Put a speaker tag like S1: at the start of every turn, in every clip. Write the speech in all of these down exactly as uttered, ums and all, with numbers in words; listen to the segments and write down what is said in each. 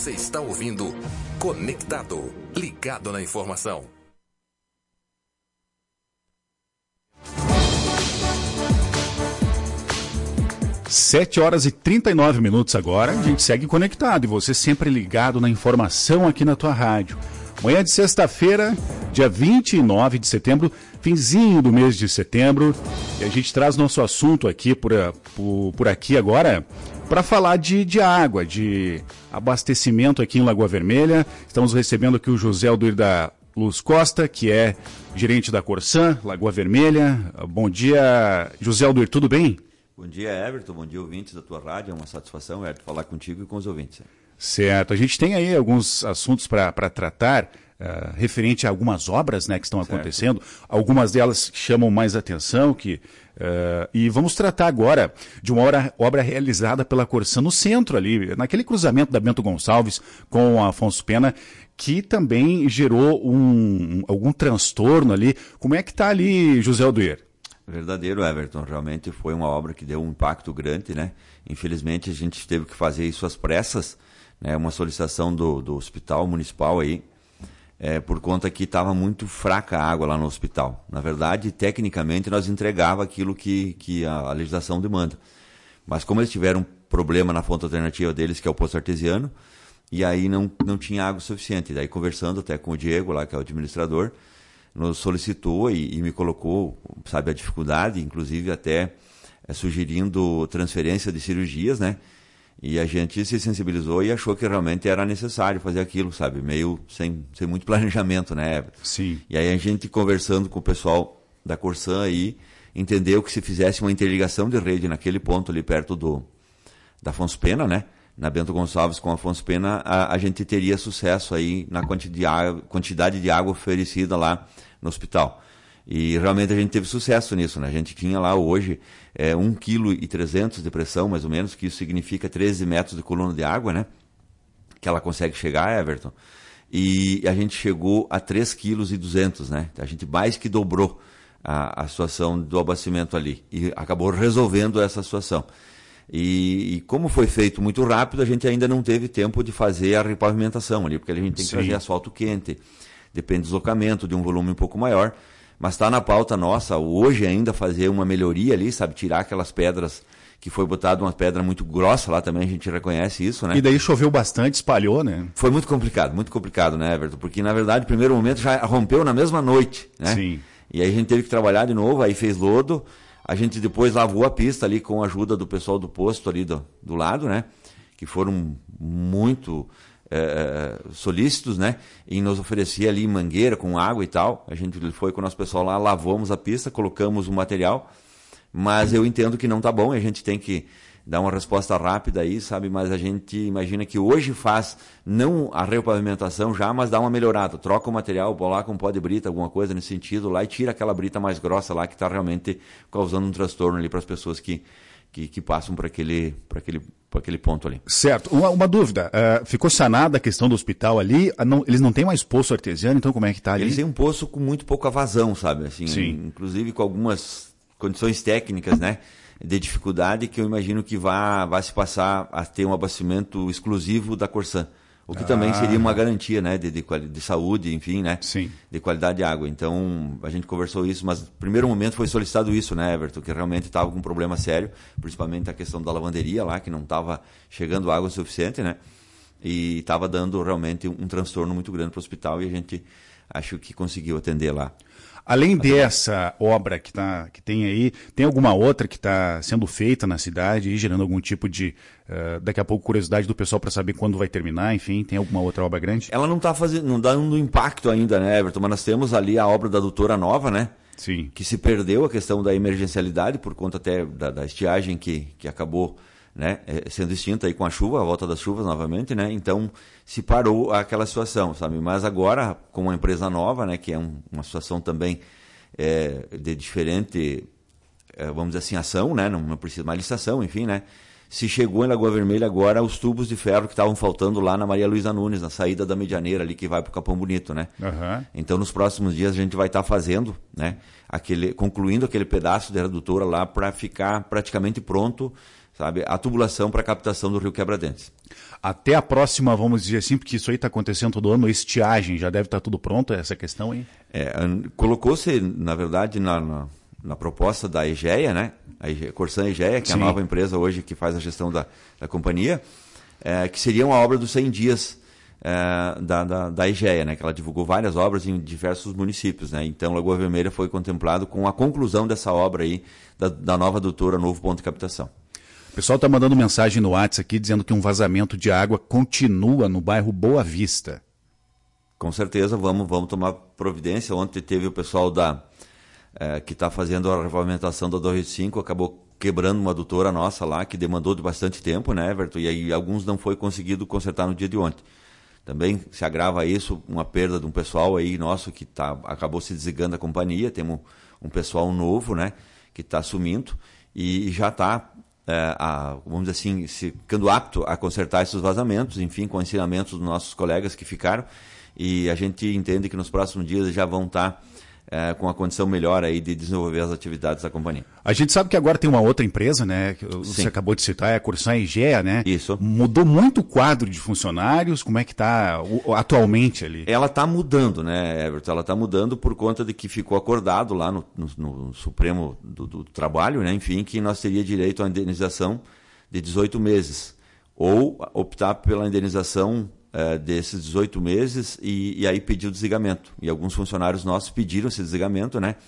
S1: Você está ouvindo Conectado, ligado na informação.
S2: sete horas e trinta e nove minutos agora, a gente segue conectado e você sempre ligado na informação aqui na tua rádio. Manhã de sexta-feira, dia vinte e nove de setembro, finzinho do mês de setembro, e a gente traz nosso assunto aqui por, por, por aqui agora para falar de, de água, de abastecimento aqui em Lagoa Vermelha. Estamos recebendo aqui o José Alduir da Luz Costa, que é gerente da Corsan, Lagoa Vermelha. Bom dia, José Alduir, tudo bem?
S3: Bom dia, Everton. Bom dia, ouvintes da tua rádio. É uma satisfação, Everton, falar contigo e com os ouvintes.
S2: Certo. A gente tem aí alguns assuntos para tratar, uh, referente a algumas obras, né, que estão certo. acontecendo. Algumas delas chamam mais atenção. Que, uh, e vamos tratar agora de uma obra, obra realizada pela Corsan no centro ali, naquele cruzamento da Bento Gonçalves com a Afonso Pena, que também gerou um, algum transtorno ali. Como é que está ali, José Alduir?
S3: Verdadeiro, Everton. Realmente foi uma obra que deu um impacto grande, né? Infelizmente a gente teve que fazer isso às pressas, né? Uma solicitação do, do hospital municipal aí, é, por conta que estava muito fraca a água lá no hospital. Na verdade, tecnicamente nós entregava aquilo que, que a, a legislação demanda. Mas como eles tiveram um problema na fonte alternativa deles, que é o poço artesiano, e aí não, não tinha água suficiente. Daí conversando até com o Diego lá, que é o administrador, nos solicitou e, e me colocou, sabe, a dificuldade, inclusive até é, sugerindo transferência de cirurgias, né? E a gente se sensibilizou e achou que realmente era necessário fazer aquilo, sabe? Meio sem, sem muito planejamento, né?
S2: Sim.
S3: E aí a gente conversando com o pessoal da Corsan aí, entendeu que se fizesse uma interligação de rede naquele ponto ali perto do, da Afonso Pena, né? Na Bento Gonçalves com a Afonso Pena, a, a gente teria sucesso aí na quantidade de água, quantidade de água oferecida lá no hospital. E realmente a gente teve sucesso nisso, né? A gente tinha lá hoje é, um vírgula trezentos quilos de pressão, mais ou menos, que isso significa treze metros de coluna de água, né? Que ela consegue chegar, Everton. E a gente chegou a três vírgula duzentos quilos, né? A gente mais que dobrou a, a situação do abastecimento ali. E acabou resolvendo essa situação. E, e como foi feito muito rápido, a gente ainda não teve tempo de fazer a repavimentação ali, porque a gente tem que
S2: Sim.
S3: trazer asfalto quente, depende do deslocamento, de um volume um pouco maior, mas está na pauta nossa hoje ainda fazer uma melhoria ali, sabe, tirar aquelas pedras, que foi botada uma pedra muito grossa lá também, a gente reconhece isso, né?
S2: E daí choveu bastante, espalhou, né?
S3: Foi muito complicado, muito complicado, né, Everton? Porque na verdade, no primeiro momento já rompeu na mesma noite, né?
S2: Sim.
S3: E aí a gente teve que trabalhar de novo, aí fez lodo. A gente depois lavou a pista ali com a ajuda do pessoal do posto ali do, do lado, né? Que foram muito é, solícitos, né? E nos oferecia ali mangueira com água e tal. A gente foi com o nosso pessoal lá, lavamos a pista, colocamos o material. Mas eu entendo que não tá bom, a gente tem que dar uma resposta rápida aí, sabe? Mas a gente imagina que hoje faz, não a repavimentação já, mas dá uma melhorada. Troca o material, coloca um pó de brita, alguma coisa nesse sentido lá e tira aquela brita mais grossa lá que está realmente causando um transtorno ali para as pessoas que, que, que passam por aquele, por aquele, por aquele ponto ali.
S2: Certo. Uma, uma dúvida, uh, ficou sanada a questão do hospital ali, uh, não, eles não têm mais poço artesiano, então como é que está ali?
S3: Eles têm um poço com muito pouca vazão, sabe? Assim,
S2: Sim.
S3: Inclusive com algumas condições técnicas, né? De dificuldade que eu imagino que vai, vai se passar a ter um abastecimento exclusivo da Corsan. O que ah. também seria uma garantia, né, de, de, de saúde, enfim, né,
S2: Sim.
S3: de qualidade de água. Então, a gente conversou isso, mas no primeiro momento foi solicitado isso, né, Everton, que realmente estava com um problema sério, principalmente a questão da lavanderia lá, que não estava chegando água suficiente, né, e estava dando realmente um transtorno muito grande para o hospital e a gente acho que conseguiu atender lá.
S2: Além dessa obra que, tá, que tem aí, tem alguma outra que está sendo feita na cidade e gerando algum tipo de, uh, daqui a pouco, curiosidade do pessoal para saber quando vai terminar, enfim, tem alguma outra obra grande?
S3: Ela não está fazendo, não dando impacto ainda, né, Everton? Mas nós temos ali a obra da Doutora Nova, né?
S2: Sim.
S3: Que se perdeu a questão da emergencialidade por conta até da, da estiagem que, que acabou, né, sendo extinta aí com a chuva, a volta das chuvas novamente, né? Então se parou aquela situação, sabe? Mas agora, com uma empresa nova, né, que é um, uma situação também é, de diferente, é, vamos dizer assim, ação, né? Não, não precisa mais licitação, enfim, né? Se chegou em Lagoa Vermelha agora os tubos de ferro que estavam faltando lá na Maria Luísa Nunes, na saída da Medianeira ali que vai para o Capão Bonito, né?
S2: Uhum.
S3: Então nos próximos dias a gente vai estar tá fazendo, né? Aquele, concluindo aquele pedaço de redutora lá para ficar praticamente pronto, sabe, a tubulação para captação do rio Quebradentes.
S2: Até a próxima, vamos dizer assim, porque isso aí está acontecendo todo ano, estiagem, já deve estar tudo pronto, essa questão aí?
S3: É, colocou-se, na verdade, na, na, na proposta da Egea, né? A Egea, Corsan Egea, que Sim. é a nova empresa hoje que faz a gestão da, da companhia, é, que seria uma obra dos cem dias é, da, da, da Egea, né? Que ela divulgou várias obras em diversos municípios, né? Então, Lagoa Vermelha foi contemplado com a conclusão dessa obra aí, da, da nova adutora, novo ponto de captação.
S2: O pessoal está mandando mensagem no WhatsApp aqui dizendo que um vazamento de água continua no bairro Boa Vista.
S3: Com certeza, vamos, vamos tomar providência. Ontem teve o pessoal da, eh, que está fazendo a regulamentação da dois cinco, acabou quebrando uma adutora nossa lá, que demandou de bastante tempo, né, Everton? E aí alguns não foi conseguido consertar no dia de ontem. Também se agrava isso, uma perda de um pessoal aí nosso que tá, acabou se desligando da companhia. Temos um pessoal novo, né, que está assumindo e, e já está... É, a, vamos dizer assim, se, ficando apto a consertar esses vazamentos, enfim, com ensinamentos dos nossos colegas que ficaram, e a gente entende que nos próximos dias já vão estar é, com a condição melhor aí de desenvolver as atividades da companhia.
S2: A gente sabe que agora tem uma outra empresa, né, que você Sim. acabou de citar, é a Corsan Egea, né?
S3: Isso.
S2: Mudou muito o quadro de funcionários, como é que está atualmente ali?
S3: Ela está mudando, né, Everton? Ela está mudando por conta de que ficou acordado lá no, no, no Supremo do, do Trabalho, né, enfim, que nós teria direito à indenização de dezoito meses, ou optar pela indenização Uh, desses dezoito meses e, e aí pedir o desligamento. E alguns funcionários nossos pediram esse desligamento, né?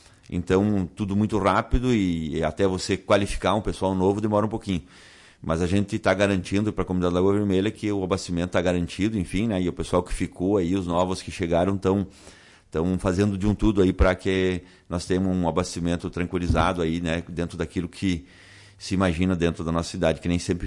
S3: Então, tudo muito rápido e, e até você qualificar um pessoal novo demora um pouquinho. Mas a gente está garantindo para a comunidade Lagoa Vermelha que o abastecimento está garantido, enfim, né? E o pessoal que ficou aí, os novos que chegaram, estão estão fazendo de um tudo aí para que nós tenhamos um abastecimento tranquilizado aí, né? Dentro daquilo que se imagina dentro da nossa cidade, que nem sempre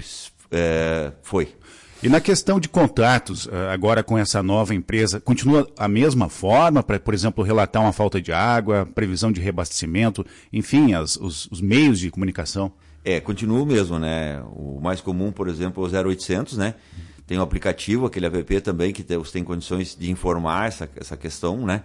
S3: é, foi.
S2: E na questão de contratos, agora com essa nova empresa, continua a mesma forma para, por exemplo, relatar uma falta de água, previsão de reabastecimento, enfim, as, os, os meios de comunicação?
S3: É, continua o mesmo, né? O mais comum, por exemplo, é o zero oitocentos, né? Tem o aplicativo, aquele app também, que tem, você tem condições de informar essa, essa questão, né?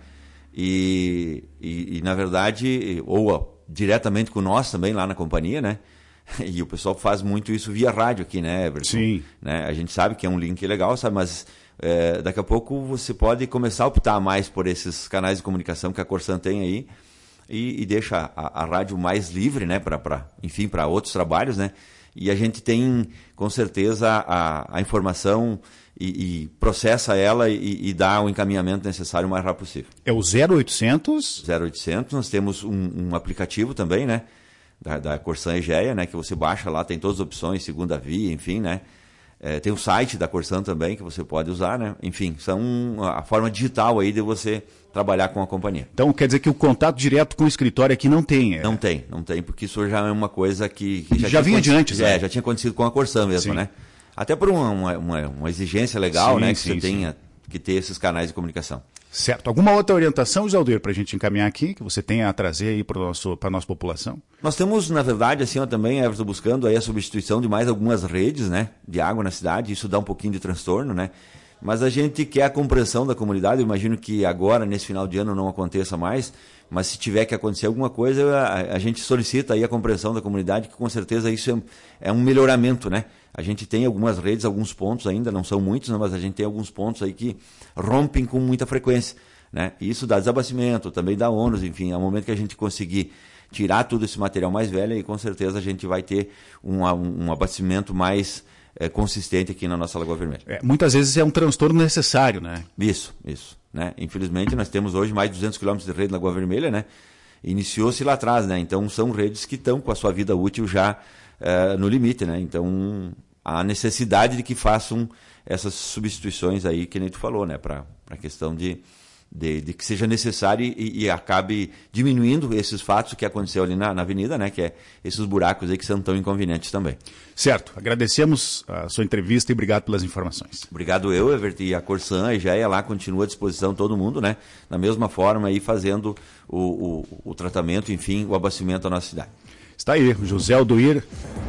S3: E, e, e, na verdade, ou diretamente com nós também, lá na companhia, né? E o pessoal faz muito isso via rádio aqui, né, Everton?
S2: Sim.
S3: Né? A gente sabe que é um link legal, sabe? Mas é, daqui a pouco você pode começar a optar mais por esses canais de comunicação que a Corsan tem aí e, e deixa a, a rádio mais livre, né? Pra, pra, enfim, para outros trabalhos, né? E a gente tem, com certeza, a, a informação e, e processa ela e, e dá o encaminhamento necessário o mais rápido possível.
S2: É o zero oitocentos?
S3: zero oitocentos, nós temos um, um aplicativo também, né? Da, da Corsan Egea, né, que você baixa lá, tem todas as opções, segunda via, enfim, né, é, tem o site da Corsan também que você pode usar, né, enfim, são a forma digital aí de você trabalhar com a companhia.
S2: Então quer dizer que o contato direto com o escritório aqui não tem? É...
S3: Não tem, não tem, porque isso já é uma coisa que, que já,
S2: já vinha de antes,
S3: é,
S2: né?
S3: já tinha acontecido com a Corsan mesmo, sim. Né, até por uma, uma, uma, uma exigência legal, sim, né, que sim, você tenha sim. que ter esses canais de comunicação.
S2: Certo. Alguma outra orientação, José Aldir, para a gente encaminhar aqui, que você tenha a trazer aí para a nossa população?
S3: Nós temos, na verdade, assim, ó, também, Everton, buscando aí a substituição de mais algumas redes, né, de água na cidade. Isso dá um pouquinho de transtorno, né? Mas a gente quer a compreensão da comunidade. Eu imagino que agora, nesse final de ano, não aconteça mais. Mas se tiver que acontecer alguma coisa, a, a gente solicita aí a compreensão da comunidade, que com certeza isso é, é um melhoramento, né? A gente tem algumas redes, alguns pontos ainda, não são muitos, né, mas a gente tem alguns pontos aí que rompem com muita frequência, né? E isso dá desabastecimento, também dá ônus, enfim, ao momento que a gente conseguir tirar todo esse material mais velho, aí com certeza a gente vai ter um, um, um abastecimento mais é, consistente aqui na nossa Lagoa Vermelha.
S2: É, muitas vezes é um transtorno necessário, né?
S3: Isso, isso. Né? Infelizmente nós temos hoje mais de duzentos quilômetros de rede na Lagoa Vermelha, né? Iniciou-se lá atrás, né? Então são redes que estão com a sua vida útil já uh, no limite, né? Então há necessidade de que façam essas substituições aí que nem tu falou, né? Para a questão de, de, de que seja necessário e, e acabe diminuindo esses fatos que aconteceu ali na, na avenida, né? Que é esses buracos aí que são tão inconvenientes também.
S2: Certo. Agradecemos a sua entrevista e obrigado pelas informações.
S3: Obrigado eu, Everton, e a Corsan, a Egea lá continua à disposição todo mundo, né? Da mesma forma aí fazendo o, o, o tratamento, enfim, o abastecimento da nossa cidade.
S2: Está aí, José Aldir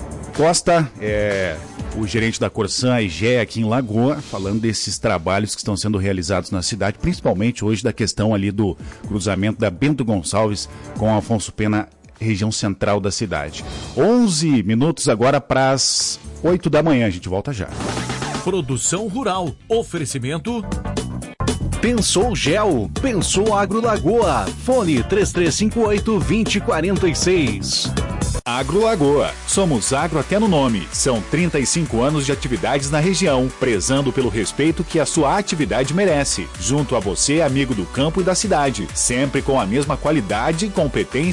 S2: Costa, é o gerente da Corsan Egea aqui em Lagoa, falando desses trabalhos que estão sendo realizados na cidade, principalmente hoje da questão ali do cruzamento da Bento Gonçalves com Afonso Pena região central da cidade. onze minutos agora para as oito da manhã, a gente volta já.
S4: Produção Rural, oferecimento...
S5: Pensou Gel, pensou Agro Lagoa, fone três três cinco oito, dois zero quatro seis.
S2: Agro Lagoa, somos agro até no nome. São trinta e cinco anos de atividades na região, prezando pelo respeito que a sua atividade merece. Junto a você, amigo do campo e da cidade, sempre com a mesma qualidade, competência